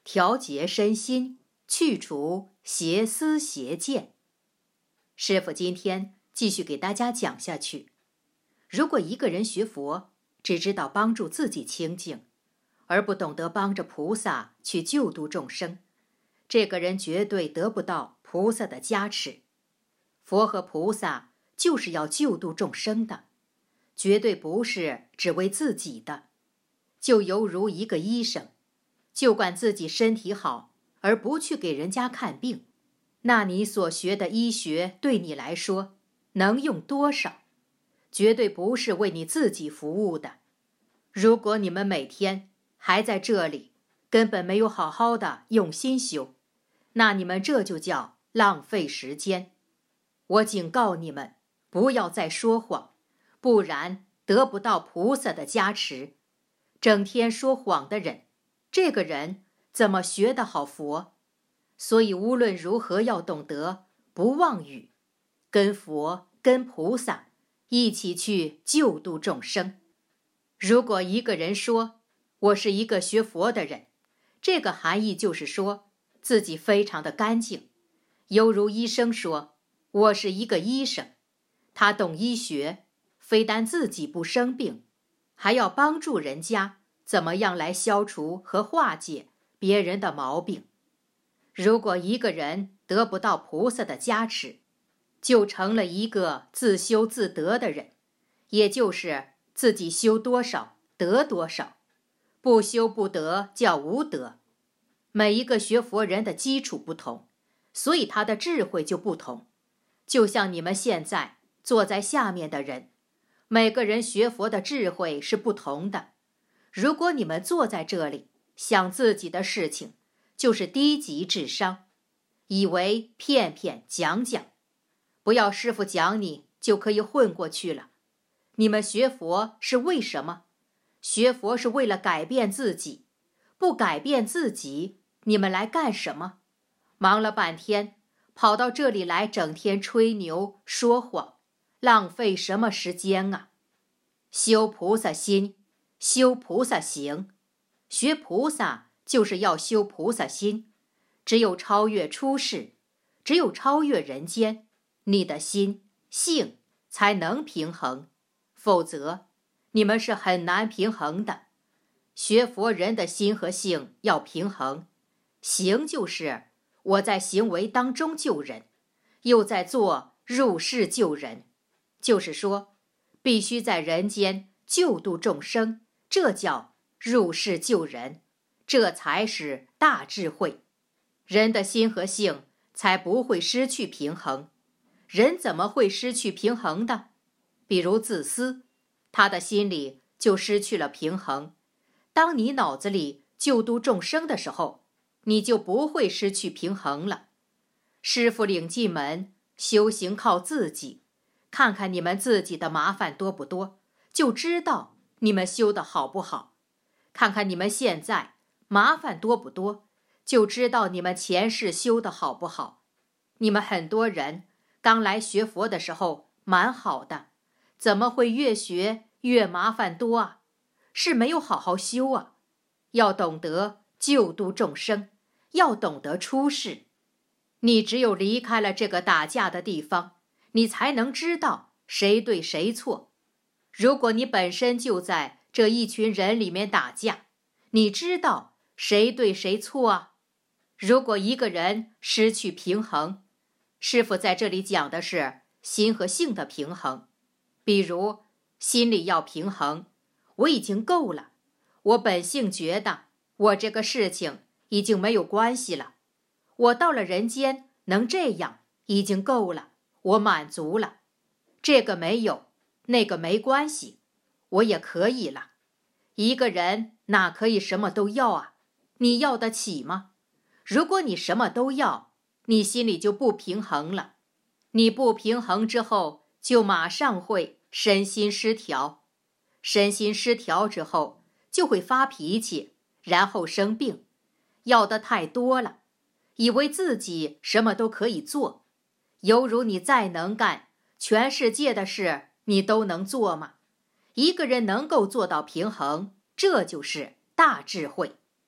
调节身心，去除邪思邪见。师父今天继续给大家讲下去。如果一个人学佛，只知道帮助自己清净，而不懂得帮着菩萨去救度众生，这个人绝对得不到菩萨的加持。佛和菩萨就是要救度众生的，绝对不是只为自己的。就犹如一个医生，就管自己身体好，而不去给人家看病，那你所学的医学对你来说能用多少？绝对不是为你自己服务的。如果你们每天还在这里，根本没有好好的用心修，那你们这就叫浪费时间。我警告你们，不要再说谎，不然得不到菩萨的加持。整天说谎的人，这个人怎么学得好佛？所以无论如何要懂得不妄语，跟佛跟菩萨一起去救度众生。如果一个人说我是一个学佛的人，这个含义就是说自己非常的干净，犹如医生说我是一个医生，他懂医学，非但自己不生病，还要帮助人家怎么样来消除和化解别人的毛病。如果一个人得不到菩萨的加持，就成了一个自修自得的人，也就是自己修多少得多少，不修不得叫无德。每一个学佛人的基础不同，所以他的智慧就不同。就像你们现在坐在下面的人，每个人学佛的智慧是不同的。如果你们坐在这里想自己的事情，就是低级智商，以为骗骗讲讲，不要师父讲你就可以混过去了。你们学佛是为什么？学佛是为了改变自己，不改变自己，你们来干什么？忙了半天，跑到这里来整天吹牛说谎，浪费什么时间啊？修菩萨心，修菩萨行，学菩萨就是要修菩萨心。只有超越出世，只有超越人间，你的心性才能平衡，否则你们是很难平衡的。学佛人的心和性要平衡，行就是我在行为当中救人，又在做入世救人，就是说必须在人间救度众生，这叫入世救人，这才是大智慧。人的心和性才不会失去平衡。人怎么会失去平衡的？比如自私，他的心里就失去了平衡。当你脑子里救度众生的时候，你就不会失去平衡了。师父领进门，修行靠自己，看看你们自己的麻烦多不多，就知道你们修得好不好。看看你们现在麻烦多不多，就知道你们前世修得好不好。你们很多人刚来学佛的时候蛮好的，怎么会越学越麻烦多啊？是没有好好修啊。要懂得救度众生，要懂得出世。你只有离开了这个打架的地方，你才能知道谁对谁错。如果你本身就在这一群人里面打架，你知道谁对谁错啊？如果一个人失去平衡，师父在这里讲的是心和性的平衡。比如心里要平衡，我已经够了，我本性觉得我这个事情已经没有关系了，我到了人间能这样已经够了，我满足了，这个没有，那个没关系，我也可以了。一个人哪可以什么都要啊？你要得起吗？如果你什么都要，你心里就不平衡了。你不平衡之后，就马上会身心失调。身心失调之后，就会发脾气，然后生病。要的太多了，以为自己什么都可以做，犹如你再能干，全世界的事你都能做吗？一个人能够做到平衡，这就是大智慧。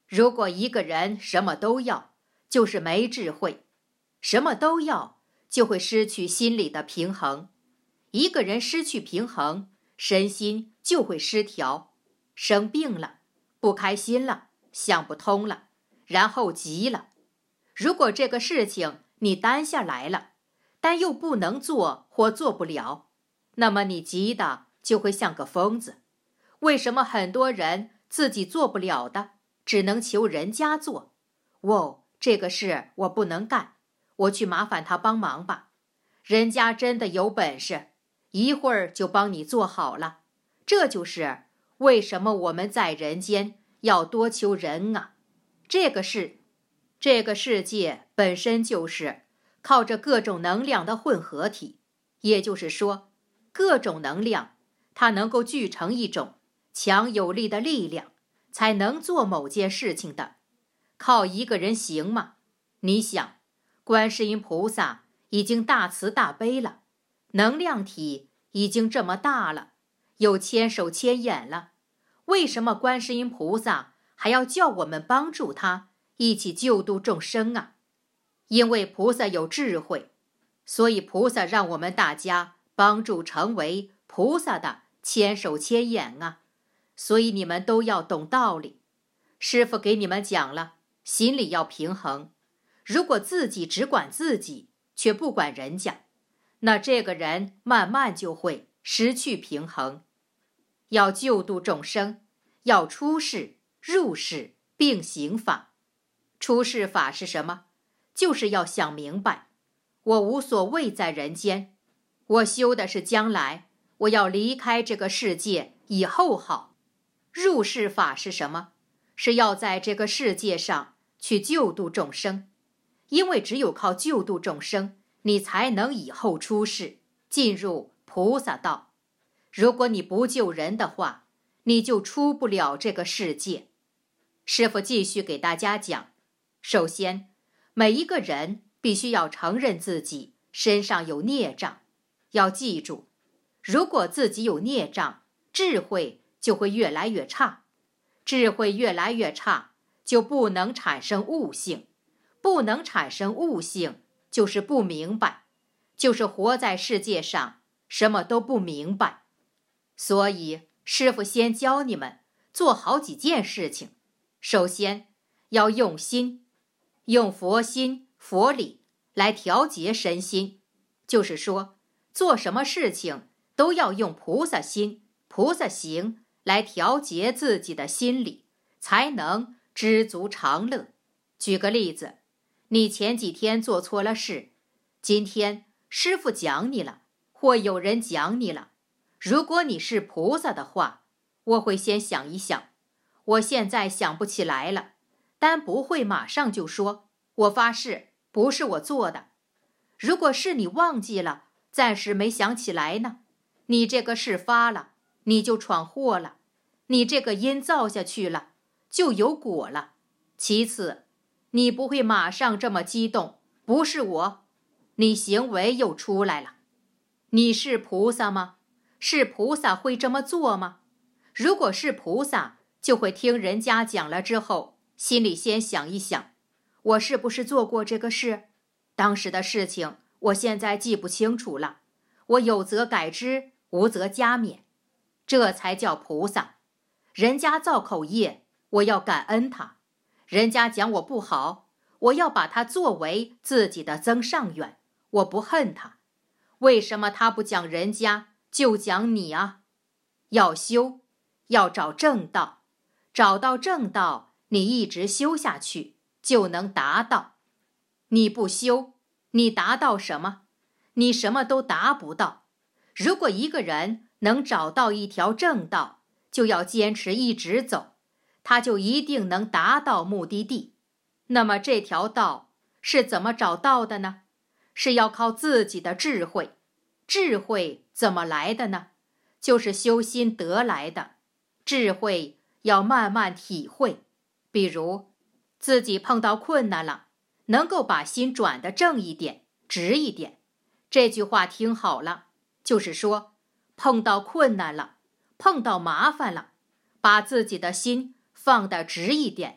如果一个人什么都要，就是没智慧；什么都要，就会失去心理的平衡。一个人失去平衡，身心就会失调，生病了，不开心了，想不通了，然后急了。如果这个事情你担下来了，但又不能做或做不了，那么你急的就会像个疯子。为什么很多人自己做不了的，只能求人家做？这个事我不能干，我去麻烦他帮忙吧。人家真的有本事，一会儿就帮你做好了。这就是为什么我们在人间要多求人啊。这个世界本身就是靠着各种能量的混合体，也就是说，各种能量它能够聚成一种强有力的力量，才能做某件事情的。靠一个人行吗？你想，观世音菩萨已经大慈大悲了，能量体已经这么大了，有千手千眼了，为什么观世音菩萨还要叫我们帮助他一起救度众生啊？因为菩萨有智慧，所以菩萨让我们大家帮助成为菩萨的千手千眼啊。所以你们都要懂道理。师父给你们讲了，心里要平衡。如果自己只管自己，却不管人家，那这个人慢慢就会失去平衡。要救度众生，要出世入世并行法。出世法是什么？就是要想明白，我无所谓在人间，我修的是将来，我要离开这个世界以后好。入世法是什么？是要在这个世界上去救度众生，因为只有靠救度众生，你才能以后出世，进入菩萨道。如果你不救人的话，你就出不了这个世界。师父继续给大家讲，首先，每一个人必须要承认自己身上有孽障。要记住，如果自己有孽障，智慧就会越来越差，智慧越来越差，就不能产生悟性，不能产生悟性，就是不明白，就是活在世界上什么都不明白。所以师父先教你们做好几件事情。首先要用心，用佛心佛理来调节身心，就是说做什么事情都要用菩萨心菩萨行来调节自己的心理，才能知足常乐。举个例子，你前几天做错了事，今天师父讲你了，或有人讲你了，如果你是菩萨的话，我会先想一想，我现在想不起来了，但不会马上就说我发誓不是我做的。如果是你忘记了，暂时没想起来呢，你这个事发了，你就闯祸了，你这个因造下去了，就有果了。其次，你不会马上这么激动，不是我，你行为又出来了。你是菩萨吗？是菩萨会这么做吗？如果是菩萨，就会听人家讲了之后，心里先想一想，我是不是做过这个事？当时的事情我现在记不清楚了，我有则改之，无则加勉，这才叫菩萨。人家造口业，我要感恩他；人家讲我不好，我要把它作为自己的增上缘，我不恨他。为什么他不讲人家，就讲你啊？要修，要找正道，找到正道，你一直修下去，就能达到。你不修，你达到什么？你什么都达不到。如果一个人能找到一条正道，就要坚持一直走，他就一定能达到目的地。那么这条道是怎么找到的呢？是要靠自己的智慧。智慧怎么来的呢？就是修心得来的。智慧要慢慢体会，比如自己碰到困难了，能够把心转得正一点，直一点。这句话听好了，就是说碰到困难了，碰到麻烦了，把自己的心放得直一点，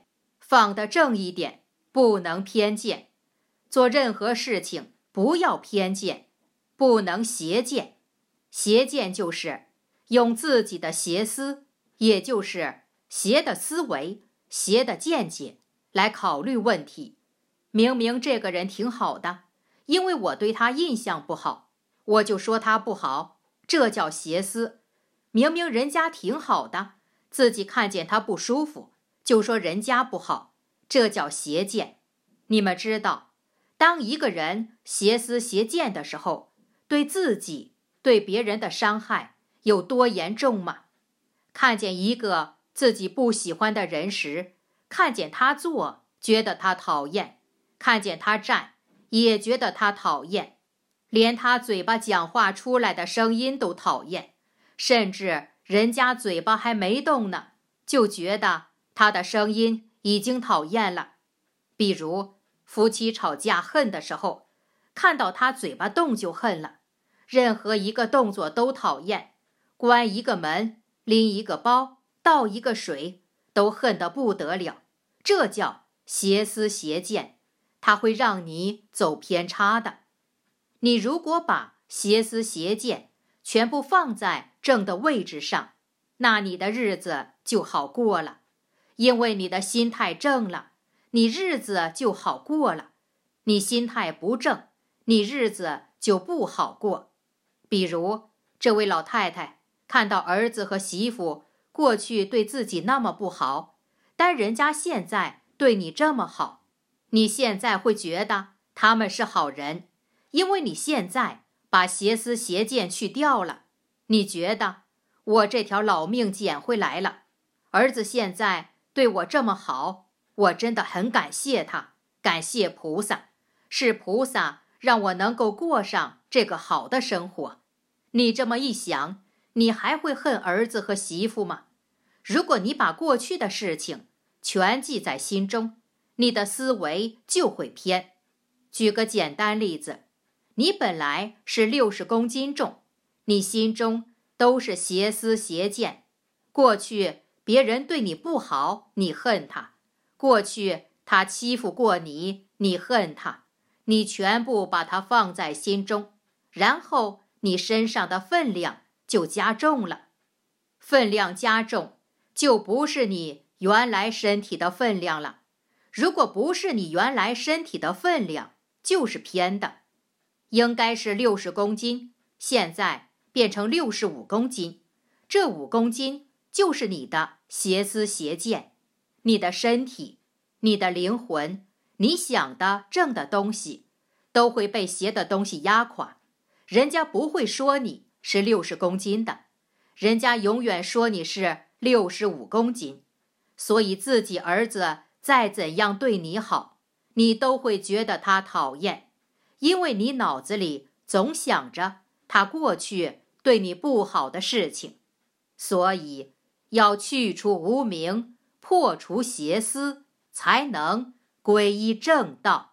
放得正一点，不能偏见。做任何事情不要偏见，不能邪见。邪见就是用自己的邪思，也就是邪的思维、邪的见解来考虑问题。明明这个人挺好的，因为我对他印象不好，我就说他不好，这叫邪思。明明人家挺好的，自己看见他不舒服，就说人家不好，这叫邪见。你们知道，当一个人邪思邪见的时候，对自己、对别人的伤害有多严重吗？看见一个自己不喜欢的人时，看见他做，觉得他讨厌；看见他站，也觉得他讨厌；连他嘴巴讲话出来的声音都讨厌，甚至人家嘴巴还没动呢，就觉得他的声音已经讨厌了。比如夫妻吵架恨的时候，看到他嘴巴动就恨了，任何一个动作都讨厌，关一个门，拎一个包，倒一个水，都恨得不得了。这叫邪思邪见，它会让你走偏差的。你如果把邪思邪见全部放在正的位置上，那你的日子就好过了。因为你的心态正了，你日子就好过了。你心态不正，你日子就不好过。比如这位老太太看到儿子和媳妇过去对自己那么不好，但人家现在对你这么好，你现在会觉得他们是好人，因为你现在把邪思邪见去掉了。你觉得我这条老命捡回来了，儿子现在对我这么好，我真的很感谢他，感谢菩萨，是菩萨让我能够过上这个好的生活。你这么一想，你还会恨儿子和媳妇吗？如果你把过去的事情全记在心中，你的思维就会偏。举个简单例子，你本来是60公斤重，你心中都是邪思邪见。过去别人对你不好，你恨他；过去他欺负过你，你恨他。你全部把它放在心中，然后你身上的分量就加重了。分量加重，就不是你原来身体的分量了。如果不是你原来身体的分量，就是偏的。应该是60公斤，现在变成65公斤，这5公斤就是你的邪思邪见。你的身体、你的灵魂、你想的正的东西，都会被邪的东西压垮。人家不会说你是60公斤的，人家永远说你是65公斤。所以自己儿子再怎样对你好，你都会觉得他讨厌，因为你脑子里总想着他过去对你不好的事情。所以要去除无明，破除邪思，才能皈依正道。